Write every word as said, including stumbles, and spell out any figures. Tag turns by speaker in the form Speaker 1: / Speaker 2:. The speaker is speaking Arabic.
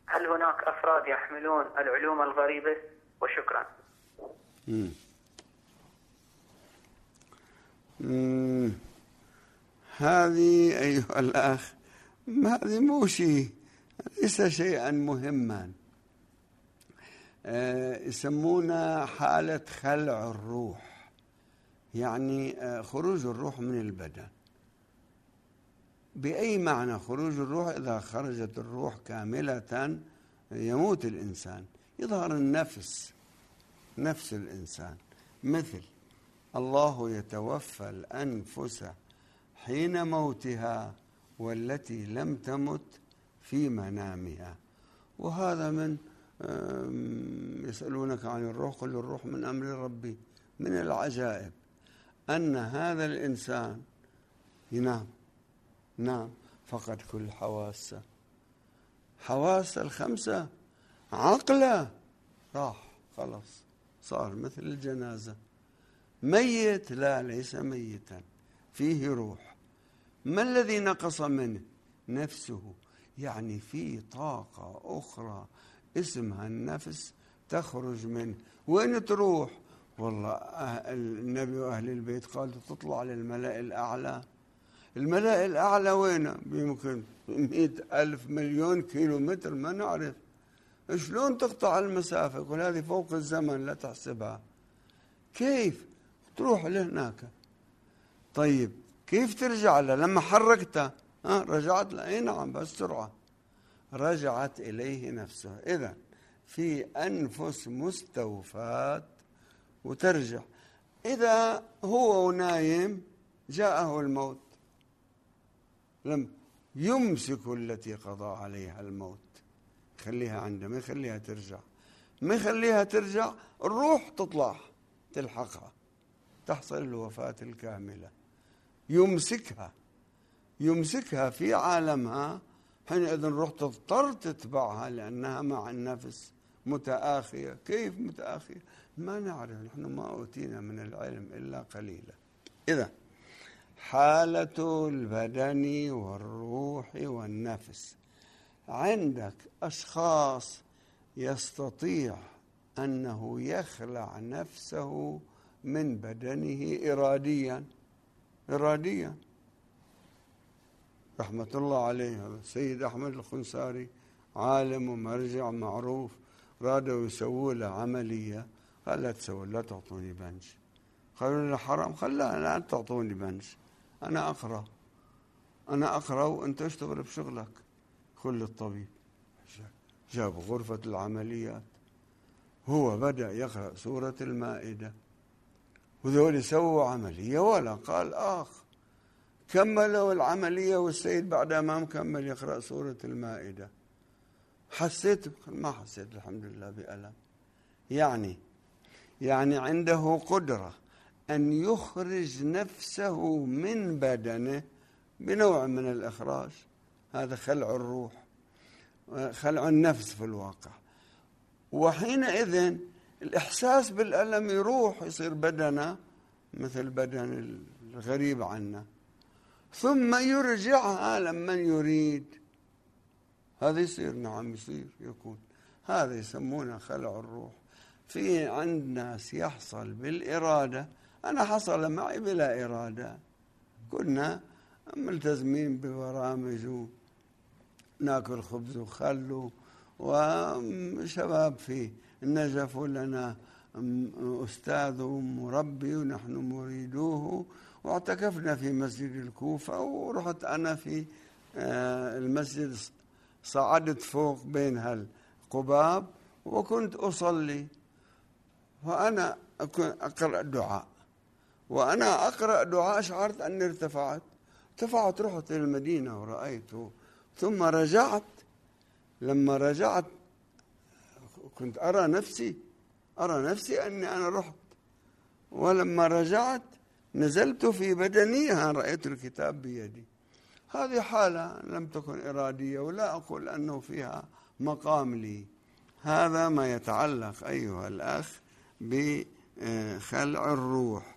Speaker 1: هل هناك أفراد يحملون العلوم الغريبة؟ وشكرا.
Speaker 2: مم. مم. هذه أيها الأخ، هذه مو شيء، ليس شيئا مهما. أه يسمونها حالة خلع الروح، يعني أه خروج الروح من البدن. بأي معنى خروج الروح؟ إذا خرجت الروح كاملة يموت الإنسان، يظهر النفس، نفس الإنسان. مثل الله يتوفى الأنفس حين موتها والتي لم تمت في منامها. وهذا من يسألونك عن الروح قل الروح من أمر ربي. من العجائب أن هذا الإنسان ينام، نام فقد كل حواسه، حواس الخمسة، عقله راح خلاص، صار مثل الجنازة. ميت؟ لا، ليس ميتا، فيه روح. ما الذي نقص منه؟ نفسه، يعني في طاقة أخرى اسمها النفس تخرج منه. وين تروح؟ والله النبي وأهل البيت قالوا تطلع للملأ الأعلى. الملأ الأعلى وين؟ يمكن مئة ألف مليون كيلو متر، ما نعرف. شلون تقطع المسافة؟ يقول هذه فوق الزمن لا تحسبها. كيف تروح لهناك؟ طيب كيف ترجع له؟ لما حركته ها رجعت له؟ اي نعم، بسرعة رجعت إليه نفسه. إذا في أنفس مستوفاة وترجع. إذا هو نايم جاءه الموت، لم يمسك التي قضى عليها الموت، خليها عنده، ما يخليها ترجع، ما يخليها ترجع. الروح تطلع تلحقها، تحصل الوفاة الكاملة. يمسكها يمسكها في عالمها، حينئذ الروح تضطر تتبعها لأنها مع النفس متآخية. كيف متآخية؟ ما نعرف، نحن ما أوتينا من العلم إلا قليلا. إذا حالة البدن والروح والنفس، عندك أشخاص يستطيع أنه يخلع نفسه من بدنه إراديا إراديا رحمة الله عليه السيد أحمد الخنساري، عالم ومرجع معروف، رادوا يسووا له عملية، قال لا تسووا، لا تعطوني بنج. قالوا له حرام، قال لا لا تعطوني بنج، أنا أقرأ أنا أقرأ وأنت اشتغل بشغلك. كل الطبيب جاب غرفة العمليات، هو بدأ يقرأ سورة المائدة، وذول سووا عملية ولا قال آخ. كملوا العملية والسيد بعد ما مكمل يقرأ سورة المائدة. حسيت؟ ما حسيت الحمد لله بألم. يعني يعني عنده قدرة أن يخرج نفسه من بدنه بنوع من الإخراج. هذا خلع الروح، خلع النفس في الواقع. وحينئذ الإحساس بالألم يروح، يصير بدنه مثل بدن الغريب عنا، ثم يرجعها لمن يريد. هذا يصير، نعم يصير، يكون. هذا يسمونه خلع الروح. في عند ناس يحصل بالإرادة. أنا حصل معي بلا إرادة، كنا ملتزمين ببرامج وناكل خبز وخل، وشباب في النجف لنا أستاذ ومربي ونحن مريدوه، واعتكفنا في مسجد الكوفة. ورحت أنا في المسجد، صعدت فوق بين هالقباب وكنت أصلي، وأنا أقرأ دعاء، وأنا أقرأ دعاء شعرت أني ارتفعت ارتفعت رحت إلى المدينة ورأيته، ثم رجعت. لما رجعت كنت أرى نفسي أرى نفسي أني أنا رحت، ولما رجعت نزلت في بدني، رأيت الكتاب بيدي. هذه حالة لم تكن إرادية، ولا أقول أنه فيها مقام لي. هذا ما يتعلق أيها الأخ بخلع الروح.